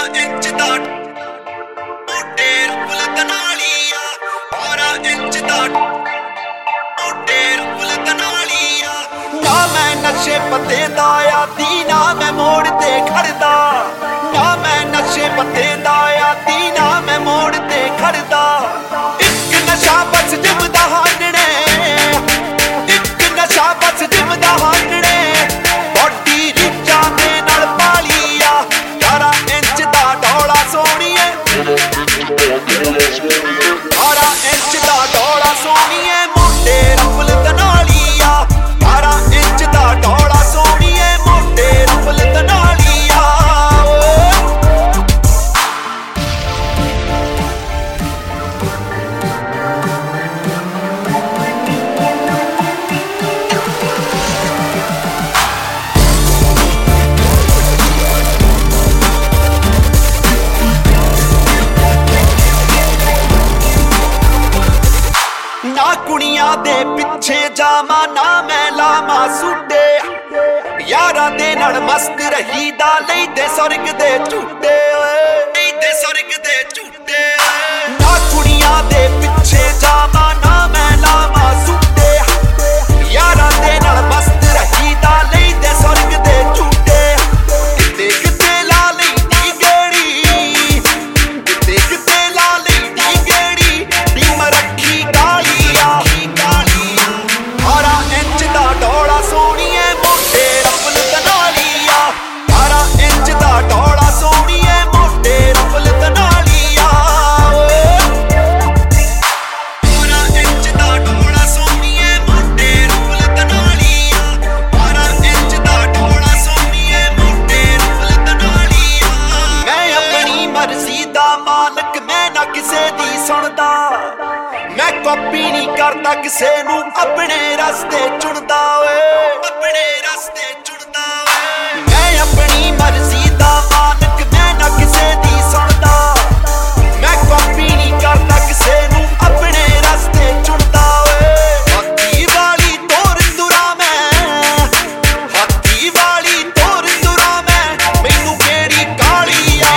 inch ਦਾ ਮੋਟੇ ਰੁੱਲ ਦਨਾਲੀਆ 12 inch ਦਾ ਮੋਟੇ ਰੁੱਲ ਦਨਾਲੀਆ ਨਾ ਮੈਂ ਨਸ਼ੇ ਪੱਤੇ ਦਾ ਆਦੀ ਨਾ ਮੈਂ ਮੋੜ ਤੇ ਖੜਦਾ ਨਾ ਮੈਂ ਨਸ਼ੇ ਪੱਤੇ ਦਾ ਆਦੀ ਨਾ ਮੈਂ ਮੋੜ ਤੇ ਖੜਦਾ ਇੱਕ ਨਸ਼ਾ ਬਸ ਜਿਮਦਾ ਹਾਨਣੇ ਇੱਕ ਨਸ਼ਾ ਬਸ ਜਿਮਦਾ ਹਾਨਣੇ ਬੋਡੀ ਰੀਚਾਂ ਦੇ ਨਾਲ ਪਾਲੀਆ 12 ਇੰਚ ਦਾ ਢੋਲਾ ਸੋਹਣੀਏ 12 ਇੰਚ ਦਾ ਢੋਲਾ ਸੋਹਣੀਏ ਮੋਟੇ ਰਫਲ ਦਨਾਲੀਆ 12 ਇੰਚ ਦਾ ਢੋਲਾ ਸੋਹਣੀਏ ਮੋਟੇ ਰਫਲ ਦਨਾਲੀਆ ਨਾ ਕੁੜੀਆਂ ਦੇ ਪਿੱਛੇ ਜਾਵਾਂ ਨਾ ਮੈਂ ਲਾਵਾਂ ਸੂਟੇ ਯਾਰਾਂ ਦੇ ਨਾਲ ਮਸਤ ਰਹੀਦਾ ਲੈਂਦੇ ਸਵਰਗ ਦੇ ਝੂਟੇ ਲੈਂਦੇ ਸਵਰਗ ਦੇ ਝੂਟੇ ਨਾ ਕੁੜੀਆਂ ਦੇ ਪਿੱਛੇ ਜਾਵਾਂ ਨਾ ਮੈਂ ਲਾਵਾਂ ਸੂਟੇ ਯਾਰਾਂ ਦੇ ਨਾਲ ਮਸਤ ਰਹੀਦਾ ਲੈਂਦੇ ਸਵਰਗ ਦੇ ਝੂਟੇ ਕਿਤੇ ਕਿਤੇ ਲਾ ਲੈਂਦੀ ਗੇੜੀ ਕਿਤੇ ਕਿਤੇ ਲਾ ਲੈਂਦੀ ਗੇੜੀ ਟੀਮ ਰੱਖੀ ਕਾਲੀ 12 ਇੰਚ ਦਾ ਢੋਲਾ ਸੋਹਣੀਏ ਮੋਟੇ ਰਫਲ ਦਨਾਲੀਆ 12 ਇੰਚ ਦਾ ਢੋਲਾ ਸੋਹਣੀਏ ਮੋਟੇ ਰਫਲ ਦਨਾਲੀਆ 12 ਇੰਚ ਦਾ ਢੋਲਾ ਸੋਹਣੀਏ ਮੋਟੇ ਰਫਲ ਦਨਾਲੀਆ 12 ਇੰਚ ਦਾ ਢੋਲਾ ਸੋਹਣੀਏ ਮੋਟੇ ਰਫਲ ਦਨਾਲੀਆ ਮੈਂ ਆਪਣੀ ਮਰਜ਼ੀ ਦਾ ਮਾਲਕ ਮੈਂ ਨਾ ਕਿਸੇ ਦੀ ਸੁਣਦਾ ਮੈਂ ਕਾਪੀ ਨਹੀਂ ਕਰਦਾ ਕਿਸੇ ਨੂੰ ਆਪਣੇ ਰਸਤੇ ਚੁਣਦਾ ਓਏ ਆਪਣੇ ਰਸਤੇ ਚੁਣਦਾ ਓਏ ਮੈਂ ਆਪਣੀ ਮਰਜ਼ੀ ਦਾ ਮਾਲਕ ਮੈਂ ਨਾ ਕਿਸੇ ਦੀ ਸੁਣਦਾ ਮੈਂ ਕਾਪੀ ਨਹੀਂ ਕਰਦਾ ਕਿਸੇ ਨੂੰ ਆਪਣੇ ਰਸਤੇ ਚੁਣਦਾ ਓਏ ਹੱਥੀ ਵਾਲੀ ਤੋਰ ਤੁਰਾ ਮੈਂ ਹੱਥੀ ਵਾਲੀ ਤੋਰ ਤੁਰਾ ਮੈਂ ਮੈਨੂੰ ਕਿਹੜੀ ਕਾਲੀ ਆ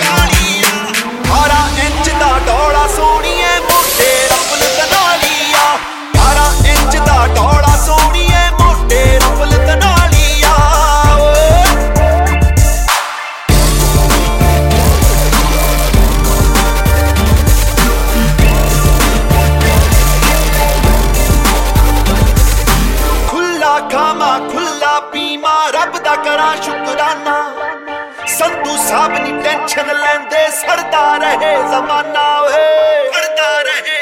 12 ਇੰਚ ਦਾ ਢੋਲਾ ਸੋਹਣੀਏ ਮੋਟੇ ਰਫਲ ਦਨਾਲੀਆ 12 ਇੰਚ ਦਾ ਢੋਲਾ ਸੋਹਣੀਏ ਮੋਟੇ ਰਫਲ ਦਨਾਲੀਆ ਖੁੱਲਾ ਖਾਵਾਂ ਖੁੱਲਾ ਪੀਵਾਂ ਰੱਬ ਦਾ ਕਰਾਂ ਸ਼ੁਕਰਾਨਾ ਸੰਧੂ ਸਾਹਿਬ ਨੀ ਟੈਨਸ਼ਨ ਲੈਂਦੇ ਸੜਦਾ ਰਹੇ ਜ਼ਮਾਨਾ ਓਏ ਸੜਦਾ ਰਹੇ